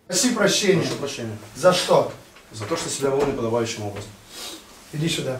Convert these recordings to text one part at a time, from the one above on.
Проси прощения. Прошу прощения. За что? За то, что себя вел неподобающим образом. Иди сюда.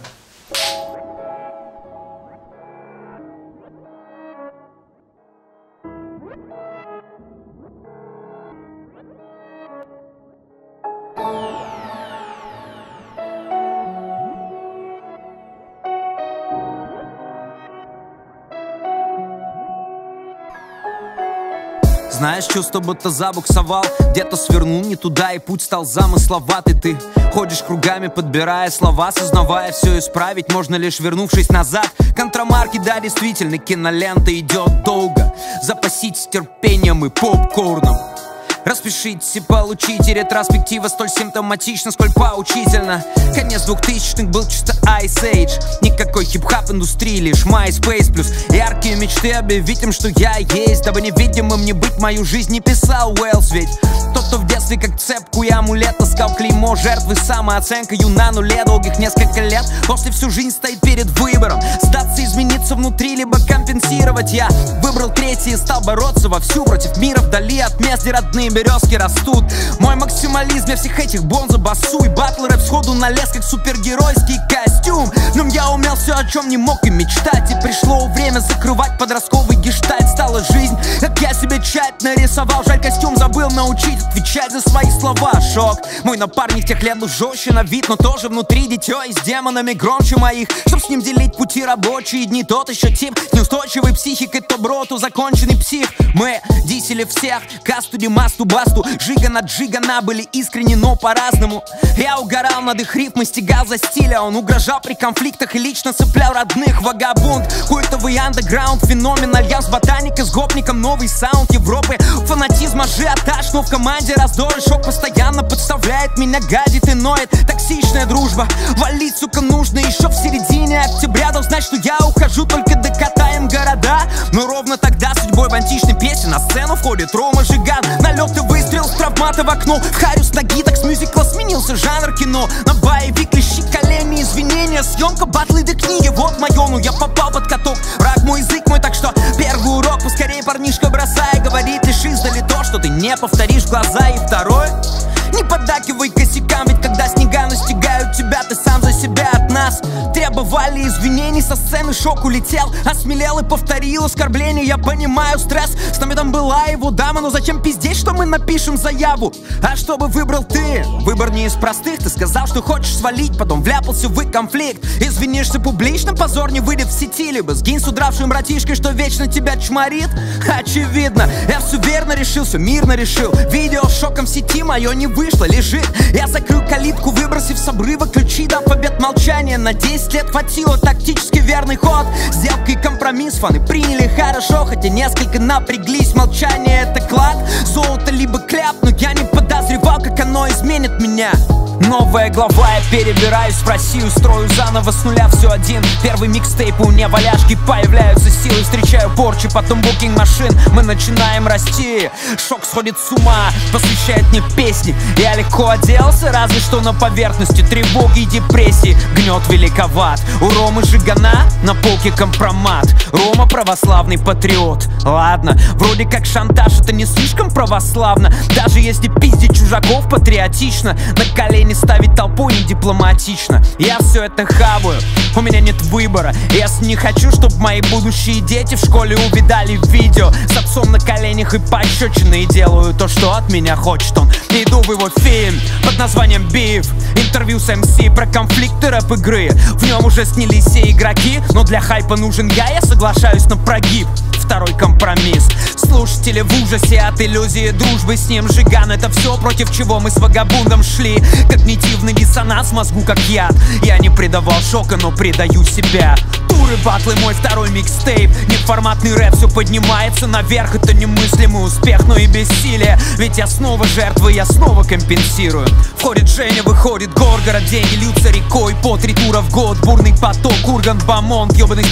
Знаешь, чувство будто забуксовал, где-то свернул не туда, и путь стал замысловатый. Ты ходишь кругами, подбирая слова, сознавая, все исправить можно лишь вернувшись назад. Контрамарки, да, действительно, кинолента идет долго. Запаситесь терпением и попкорном. Распишитесь и получите ретроспектива столь симптоматична, сколь поучительно. Конец 2000-х был чисто Ice Age. Никакой хип-хап индустрии, лишь MySpace плюс яркие мечты объявить им, что я есть. Дабы невидимым не быть, мою жизнь не писал Уэллс. Ведь тот, кто в детстве как цепку и амулет таскал клеймо жертвы, самооценкою на нуле долгих несколько лет, после всю жизнь стоит перед выбором: сдаться, измениться внутри, либо компенсировать. Я выбрал третий и стал бороться вовсю против мира вдали от мест, где родные березки растут. Мой максимализм, я всех этих бонза басу, и батл рэп сходу налез как супергеройский костюм. Но я умел все, о чем не мог и мечтать, и пришло время закрывать подростковый гештальт. Стала жизнь, как я себе тщательно рисовал. Жаль, костюм забыл научить отвечать за свои слова. Шок, мой напарник тех лет был жестче на вид, но тоже внутри дитё и с демонами громче моих. Чтоб с ним делить пути рабочие дни, тот еще тип неустойчивой психикой, то бро, то законченный псих. Мы дисели всех, касту, димасту, басту, жига на джигана, были искренни, но по-разному. Я угорал над их рифмой, стегал за стиля, он угрожал при конфликтах и лично цеплял родных. Вагабунд, культовый андеграунд, феномен, альянс ботаника с гопником, новый саунд Европы. Фанатизм, ажиотаж, но в команде раздор и шок постоянно подставляет меня, гадит и ноет. Токсичная дружба, валить, сука, нужно еще в середине октября. Дал знать, что я ухожу, только докатаем города. Но ровно тогда судьбой в античной песне на сцену входит Рома Жиган. Налет и выстрел с травмата в окно, в харю с ноги, так с мюзикла сменился жанр кино. На боевик, лещи, колени, извинения, съемка, батлы до книги, вот мое, ну я попал под каток. Враг мой, язык мой, так что первый урок поскорее, парнишка, бросай говорить лишь издали то, что ты не повторишь в глаза. И второй: не поддакивай косякам, ведь когда снега настигают тебя, ты сам за себя. От нас требовали извинений, со сцены шок улетел, осмелел и повторил оскорбление. Я понимаю стресс, с нами там была его дама, но зачем пиздеть, что мы напишем заяву? А чтобы выбрал ты, выбор не из простых. Ты сказал, что хочешь свалить, потом вляпался в конфликт. Извинишься публично, позор не выйдет в сети, либо сгинь с удравшим братишкой, что вечно тебя чморит. Очевидно, я все верно решил, все мирно решил. Видео с шоком в сети мое не вышло, лежит. Я закрыл калитку, выбросив с обрыва ключи, дам побед молчания. На 10 лет хватило, тактически верный ход. Сделка и компромисс, фаны приняли хорошо, хотя несколько напряглись. Молчание — это клад, золото либо кляп, но я не подозревал, как оно изменит меня. Новая глава, я перебираюсь в Россию, строю заново с нуля все один. Первый микстейп, у меня валяшки, появляются силы, встречаю порчи, потом букинг машин, мы начинаем расти. Шок сходит с ума, посвящает мне песни. Я легко оделся, разве что на поверхности тревоги и депрессии. Гнет великоват, у Ромы Жигана на полке компромат. Рома православный патриот. Ладно, вроде как шантаж, это не слишком православно. Даже если пиздить чужаков патриотично, на колени ставить толпой не дипломатично. Я все это хаваю, у меня нет выбора. Я не хочу, чтобы мои будущие дети в школе увидали видео с отцом на коленях и пощечины, и делаю то, что от меня хочет он. Иду в его фильм под названием «Биф», интервью с МС про конфликты рэп-игры. В нем уже снялись все игроки, но для хайпа нужен я соглашаюсь на прогиб. Второй компромисс. Слушатели в ужасе от иллюзии дружбы с ним. Жиган — это все, против чего мы с вагабундом шли. Когнитивный диссонанс в мозгу как яд. Я не предавал шока, но предаю себя. Туры, батлы, мой второй микстейп. Неформатный рэп все поднимается наверх. Это немыслимый успех, но и бессилие. Ведь я снова жертва, я снова компенсирую. Входит Женя, выходит Горгород. Деньги льются рекой по 3 тура в год. Бурный поток, Ургант, Бамонт. Ёбаный список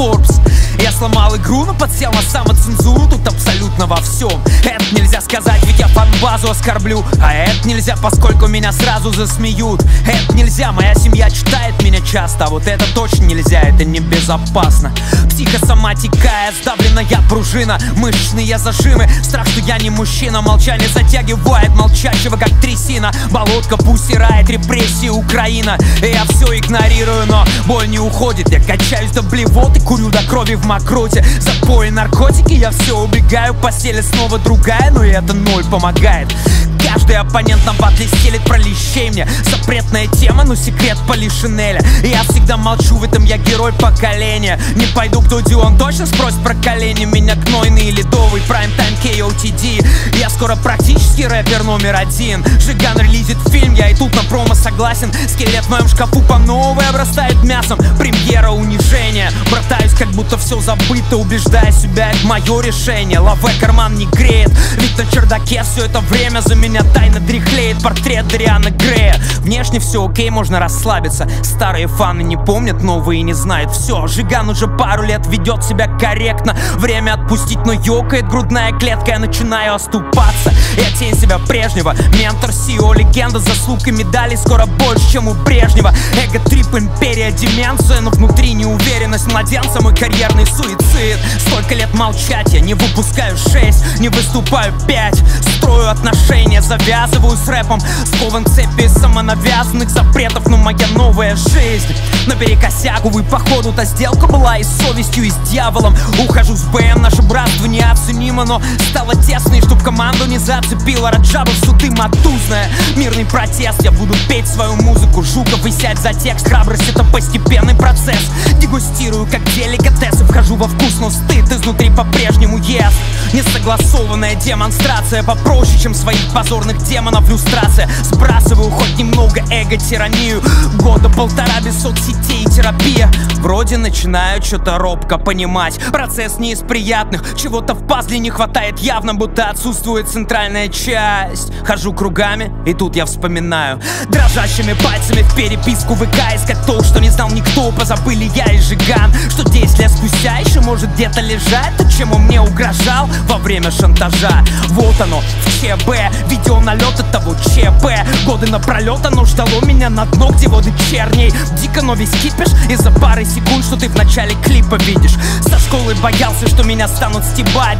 Forbes. Я сломал игру, но подсел на самоцензуру. Тут абсолютно во всем. Это нельзя сказать, ведь я фан-базу оскорблю. А это нельзя, поскольку меня сразу засмеют. Это нельзя, моя семья читает меня часто. А вот это точно нельзя, это небезопасно. Психосоматика, сдавленная пружина, мышечные зажимы. Страх, что я не мужчина. Молчание затягивает молчащего, как трясина. Болотка пусть стирает репрессии Украина. И я все игнорирую, но боль не уходит. Я качаюсь до блевоты, курю до крови в мокроте. Запои, наркотики, я все убегаю. Постель снова другая, но и это ноль помогает. Каждый оппонент на батле стелит про лещей мне. Запретная тема, но секрет Полишинеля. Я всегда молчу, в этом я герой поколения. Не пойду к Дуди, он точно спросит про колени. Меня гнойный и ледовый, прайм-тайм KOTD. Я скоро практически рэпер номер один. Жиган релизит фильм, я и тут на промо согласен. Скелет в моем шкафу по новой обрастает мясом. Премьера унижения. Братаюсь, как будто все забыто, убеждая себя, это мое решение. Лаве карман не греет, ведь на чердаке все это время за меня тайно дряхлеет портрет Дариана Грея. Внешне все окей, можно расслабиться. Старые фаны не помнят, новые не знают. Все, Жиган уже пару лет ведет себя корректно. Время отпустить, но ёкает грудная клетка. Я начинаю оступаться, я тень себя прежнего. Ментор, CEO, легенда, заслуг и медалей скоро больше, чем у Брежнева. Эго-трип, империя, деменция, но внутри неуверенность младенца, мой карьерный суицид. Столько лет молчать, я не выпускаю 6, не выступаю 5. Строю отношения, завязываю с рэпом. Скован цепи самонавязанных запретов, но моя новая жизнь наперекосяк. Увы, походу-то сделка была и с совестью, и с дьяволом. Ухожу с БМ, наше братство неоценимо, но стало тесно, и чтоб команду не зацепила Раджабов, суды матузная. Мирный протест, я буду петь свою музыку. Жуков и сядь за текст, храбрость это постепенный процесс. Дегустирую как деликатесы, вхожу во вкус, но стыд изнутри по-прежнему ест. Несогласованная демонстрация попроще, чем своих позорных демонов люстрация. Сбрасываю хоть немного эго-тиранию. Года полтора без соцсетей и терапия. Вроде начинаю что-то робко понимать. Процесс не из приятных, чего-то в пазле не хватает явно, будто отсутствует центральная часть. Хожу кругами, и тут я вспоминаю. Дрожащими пальцами в переписку ВК искать то, что не знал никто. Позабыли я и Жиган, что 10 лет спустя еще может где-то лежать то, чем он мне угрожал во время шантажа. Вот оно, в ЧБ, видео налета того ЧП. Годы напролет оно ждало меня на дно, где воды черней. Дико, но весь кипиш из-за пары секунд, что ты в начале клипа видишь. Со школы боялся, что меня станут стебать.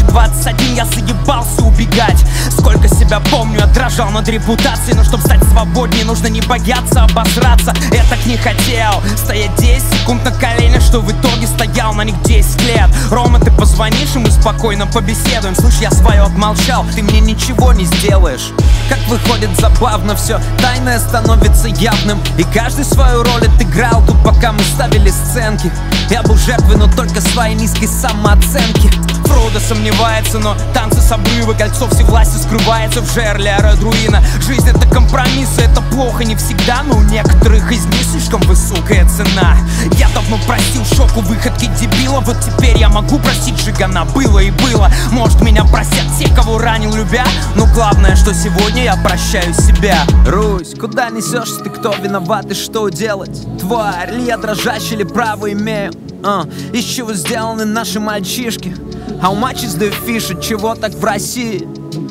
2021 я заебался убегать. Сколько себя помню, я дрожал над репутацией. Но чтоб стать свободнее, нужно не бояться обосраться. Я так не хотел стоять 10 секунд на коленях, что в итоге стоял на них 10 лет. Рома, ты позвонишь, и мы спокойно побеседуем. Слышь, я свое отмолчал, ты мне ничего не сделаешь. Как выходит забавно все, тайное становится явным. И каждый свою роль отыграл тут, пока мы ставили сценки. Я был жертвой, но только своей низкой самооценки. Фродо сомневается, но танцы с обрыва. Кольцо всевласти скрывается в жерле Арадруина. Жизнь это компромиссы, это плохо не всегда, но у некоторых из них слишком высокая цена. Я давно простил шоку выходки дебила. Вот теперь я могу простить Жигана, было и было. Может меня простят те, кого ранил любя, но главное, что сегодня я прощаю себя. Русь, куда несешься ты, кто виноват и что делать? Тварь, ли я дрожащий, или право имею? Из чего сделаны наши мальчишки? How much is the fish? От чего так в России?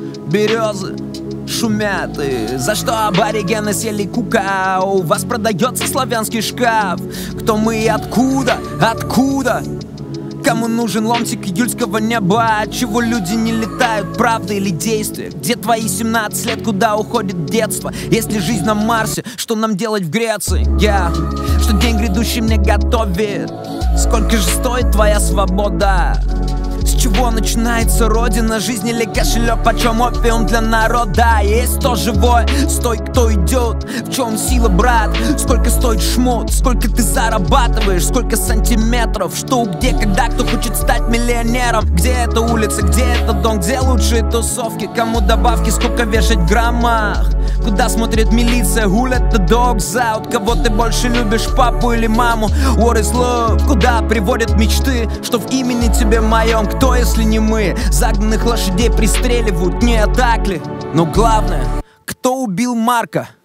Березы шумят, и за что аборигены съели кука? У вас продается славянский шкаф. Кто мы и откуда? Откуда? Кому нужен ломтик июльского неба? Отчего люди не летают, правда или действие? Где твои 17 лет, куда уходит детство? Если жизнь на Марсе, что нам делать в Греции? Что день грядущий мне готовит? Сколько же стоит твоя свобода? С чего начинается родина? Жизнь или кошелек, почем опиум для народа? Есть кто живой, стой, кто идет. В чем сила, брат? Сколько стоит шмот? Сколько ты зарабатываешь? Сколько сантиметров? Что, где, когда, кто хочет стать миллионером? Где эта улица, где этот дом? Где лучшие тусовки? Кому добавки, сколько вешать в граммах? Куда смотрит милиция? Who let the dogs out? Кого ты больше любишь, папу или маму? What is love? Куда приводят мечты? Что в имени тебе моем? Кто, если не мы? Загнанных лошадей пристреливают, не так ли? Но главное, кто убил Марка?